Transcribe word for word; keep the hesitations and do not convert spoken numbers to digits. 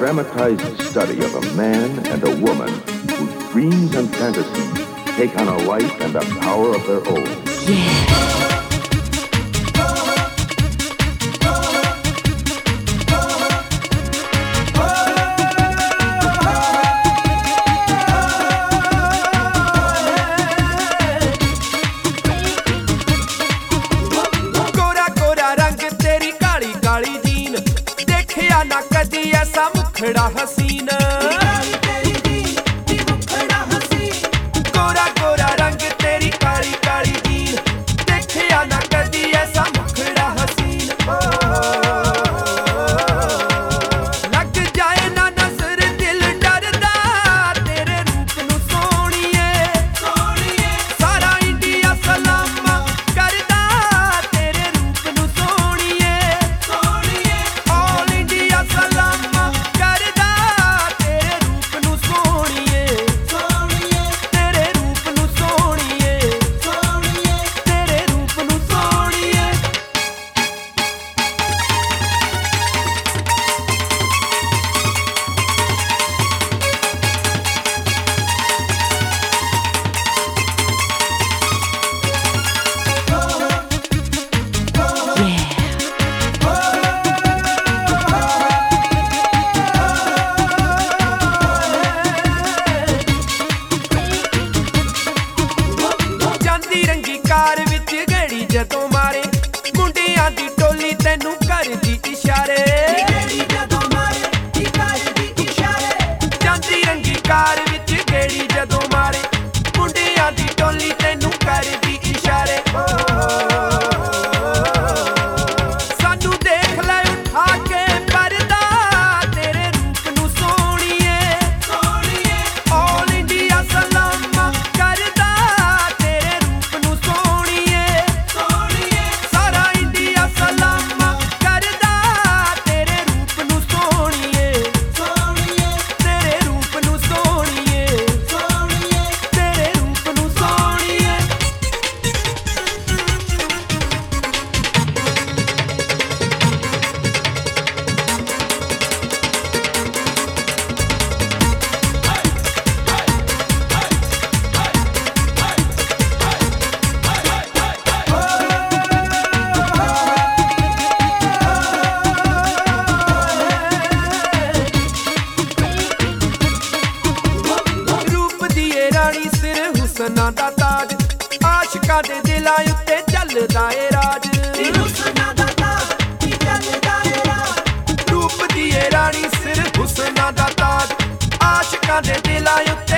dramatized study of a man and a woman whose dreams and fantasies take on a life and a power of their own. Yeah. मुखड़ा हसीन तेरी दीन नी मुखड़ा हसीन गोरा गोरा रंग तेरी काली काली दीन देखिया ना कदी ऐसा मुखड़ा हसीन लग जाए ना नजर दिल डरदा तेरे रूप नू सोहणीए सोहणीए सारा इंडिया सलामा करदा तेरे रूप नू सोहणीए सोहणीए ऑल इंडिया सलामा ਜਦੋਂ ਮਾਰੇ ਮੁੰਡਿਆਂ ਦੀ ਟੋਲੀ ਤੈਨੂੰ ਕਰਦੀ ਇਸ਼ਾਰੇ ਗੇੜੀ ਜਦੋਂ ਮਾਰੇ ਕੀ ਕਰਦੀ ਇਸ਼ਾਰੇ ਜਾਂਦੀ ਰੰਗੀ ਕਾਰ ਵਿੱਚ ਗੇੜੀ ਜਦੋਂ ਮਾਰੇ ਮੁੰਡਿਆਂ ਦੀ ਟੋਲੀ ਤੈਨੂੰ ਕਰਦੀ ਇਸ਼ਾਰੇ ਸਾਨੂੰ ਦੇਖ ਲੈ ਉਠਾ ਕੇ ਪਰਦਾ ਤੇਰੇ ਰੂਪ ਨੂੰ ਸੋਹਣੀਏ ਸੋਹਣੀਏ ਆਲ ਇੰਡੀਆ ਸਲਾਮਾ ਕਰਦਾ ਤੇਰੇ ਰੂਪ ਨੂੰ ਸੋਹਣੀਏ ਹੁਸਨਾਂ ਦਾ ਤਾਜ ਆਸ਼ਿਕਾਂ ਦੇ ਦਿਲਾਂ ਉੱਤੇ ਚੱਲਦਾ ਏ ਰਾਜ ਹੁਸਨਾਂ ਦਾ ਤਾਜ ਚੱਲਦਾ ਏ ਰਾਜ ਰੂਪ ਦੀ ਏ ਰਾਣੀ ਸਿਰ ਹੁਸਨਾਂ ਦਾ ਤਾਜ ਆਸ਼ਿਕਾਂ ਦੇ ਦਿਲਾਂ ਉੱਤੇ